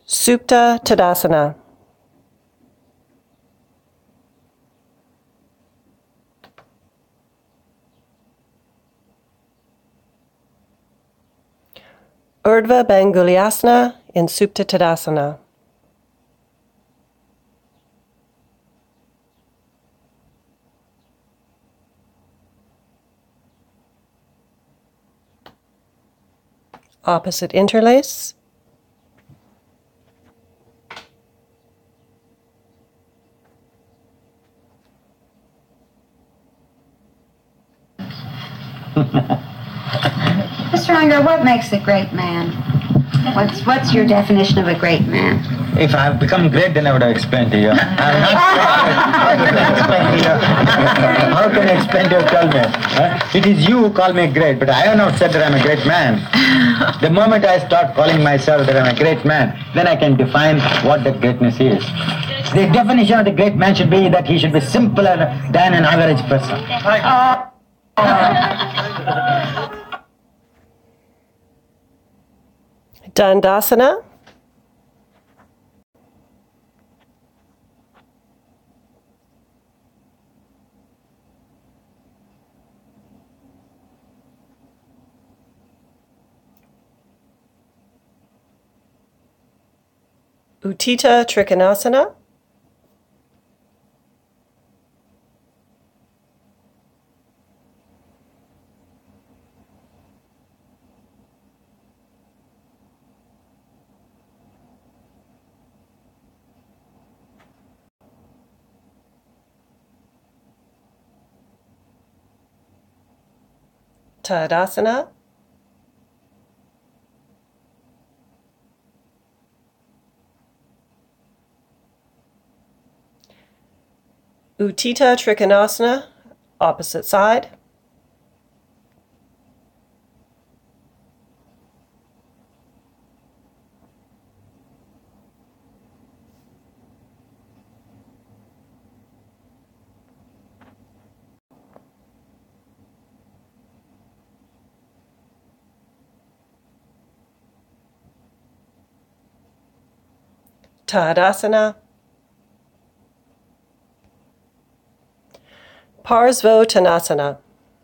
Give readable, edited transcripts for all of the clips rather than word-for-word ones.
Supta Tadasana. Urdhva Bangulyasana in Supta Tadasana. Opposite interlace. Mr. Unger, what makes a great man? What's your definition of a great man? If I have become great, then I would have explained to you. I'm not How can I explain to you? Tell me. It is you who call me great, but I have not said that I'm a great man. The moment I start calling myself that I'm a great man, then I can define what that greatness is. The definition of the great man should be that he should be simpler than an average person. Dandasana. Utthita Trikonasana. Tadasana. Utthita Trikonasana, opposite side. Tadasana. Parsvottanasana.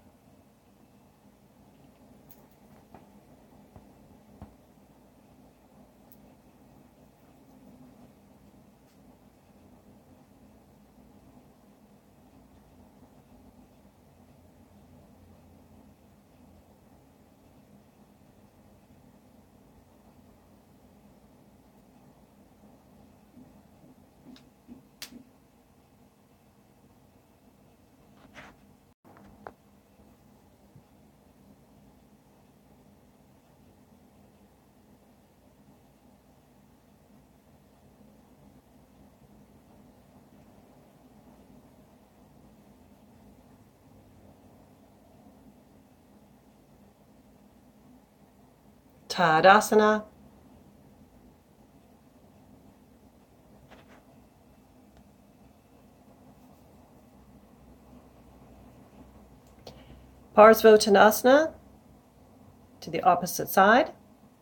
Tadasana. Parsvottanasana to the opposite side.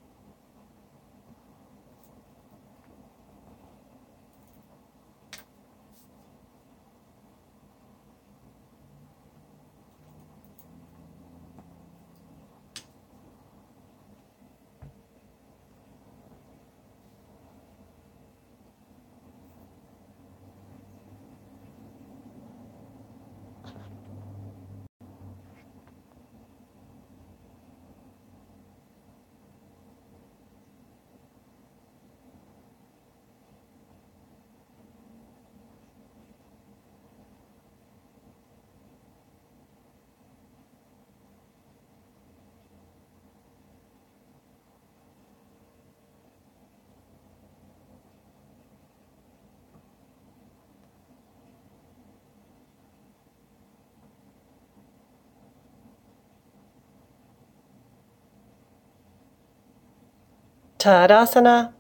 Tadasana.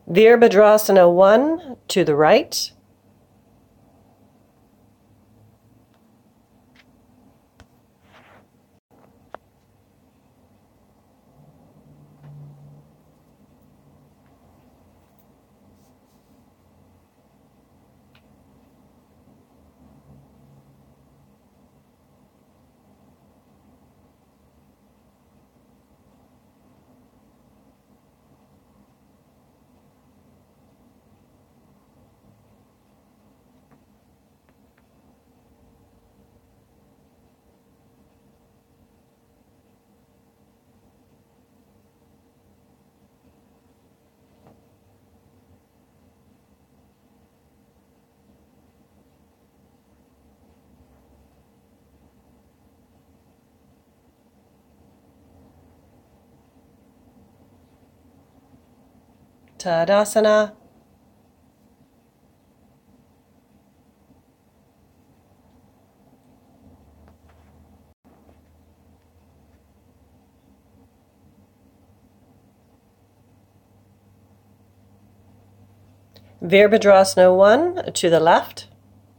Virabhadrasana 1 to the right. Tadasana. Virabhadrasana 1 to the left.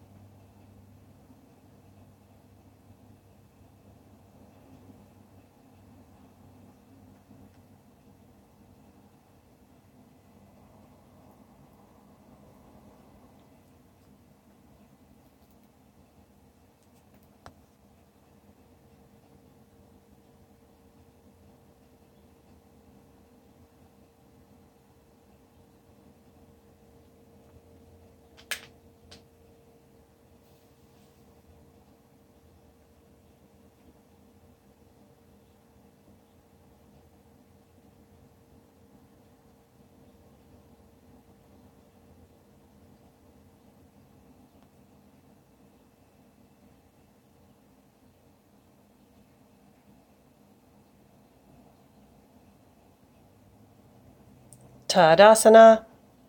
Tadasana.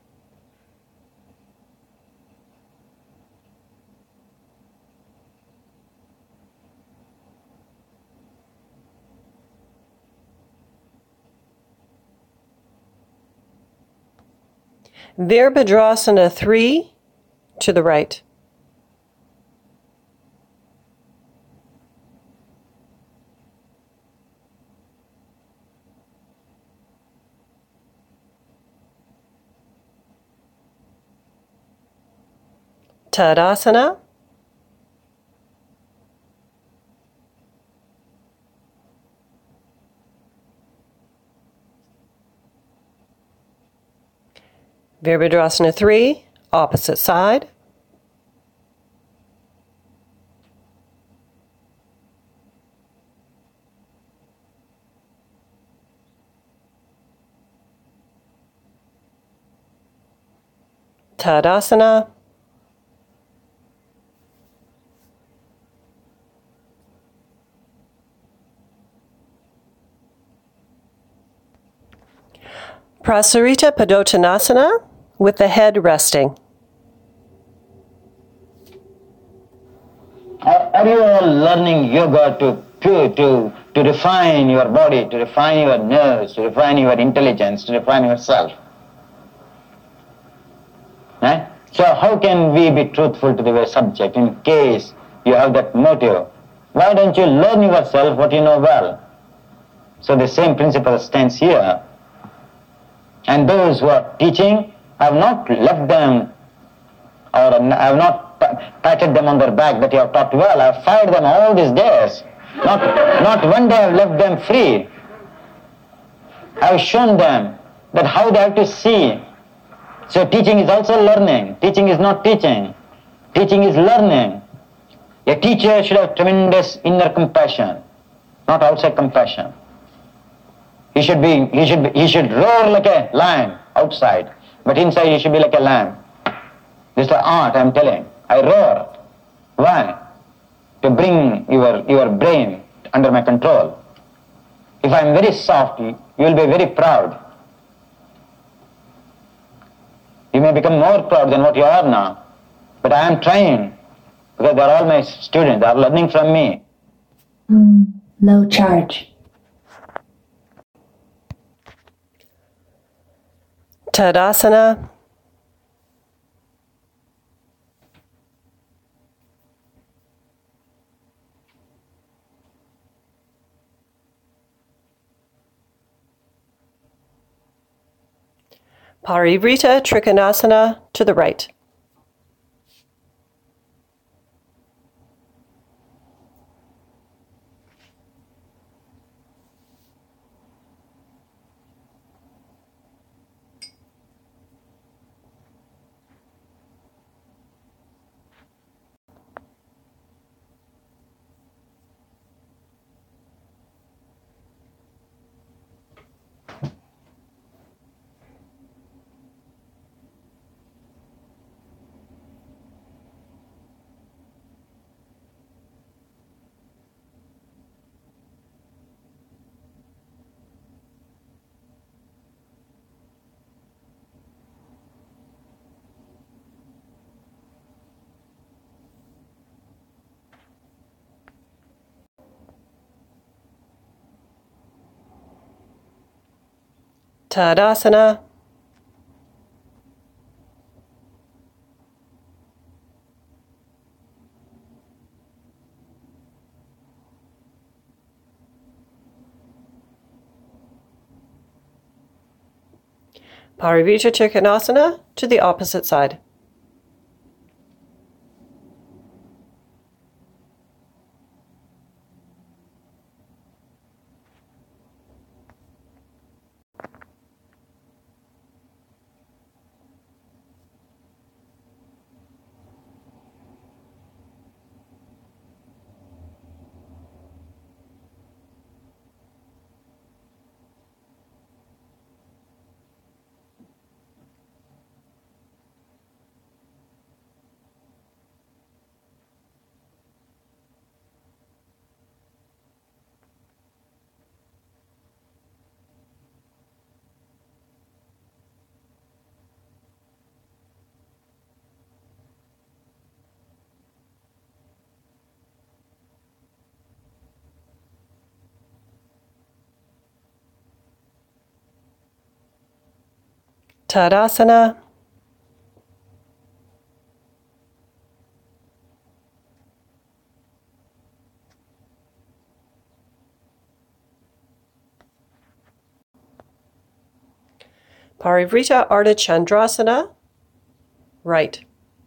Virabhadrasana 3 to the right. Tadasana. Virabhadrasana 3, opposite side. Tadasana. Prasarita Padottanasana with the head resting. Are you all learning yoga to refine your body, to refine your nerves, to refine your intelligence, to refine yourself? Eh? So how can we be truthful to the subject in case you have that motive? Why don't you learn yourself what you know well? So the same principle stands here. And those who are teaching, I have not left them, or I have not patted them on their back that you have taught well. I have fired them all these days. Not one day I have left them free. I have shown them that how they have to see. So teaching is also learning. Teaching is not teaching. Teaching is learning. A teacher should have tremendous inner compassion, not outside compassion. He should roar like a lion outside, but inside he should be like a lamb. This is the art I am telling. I roar. Why? To bring your brain under my control. If I am very soft, you will be very proud. You may become more proud than what you are now. But I am trying, because they are all my students. They are learning from me. Low charge. Tadasana. Parivrita Trikonasana to the right. Tadasana. Parivrita Trikonasana to the opposite side. Tadasana. Parivrita Ardha Chandrasana, right.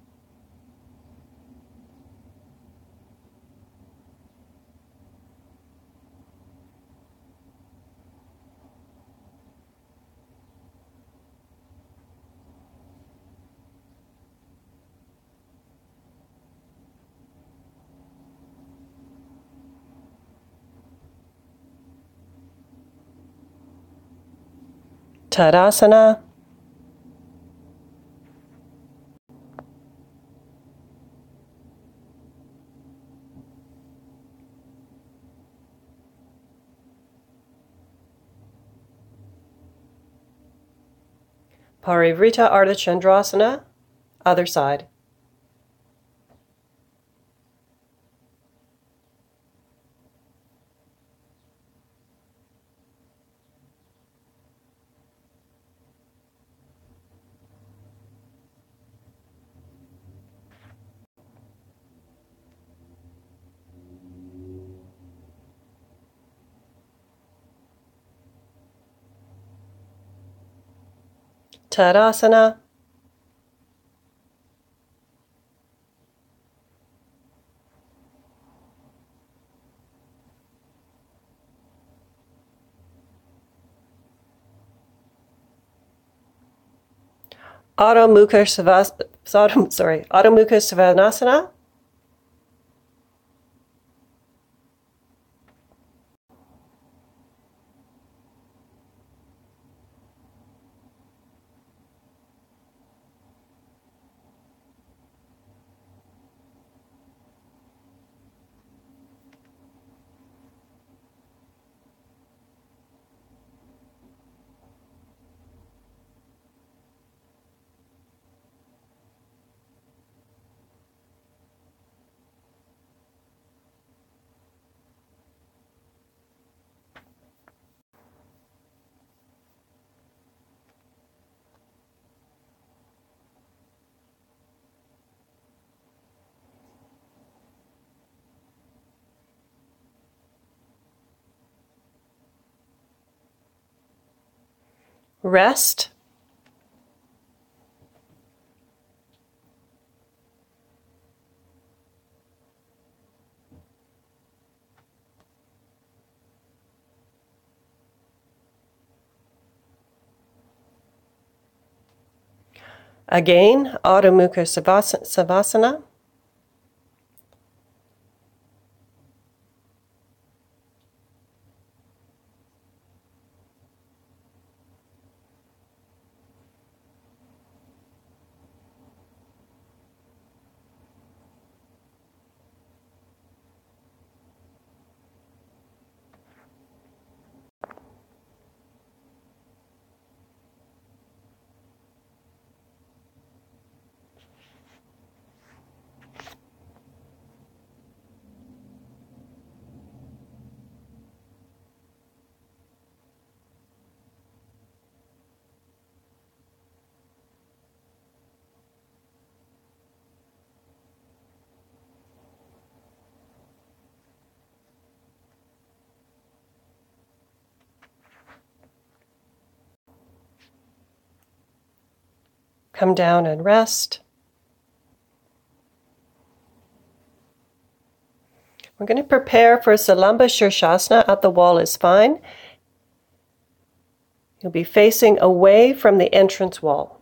Tadasana. Parivrita Ardha Chandrasana, other side. Tadasana. Adho Mukha Svanasana. Rest. Again, Adho Mukha Savasana. Come down and rest. We're going to prepare for Salamba Shirshasana. At the wall is fine. You'll be facing away from the entrance wall.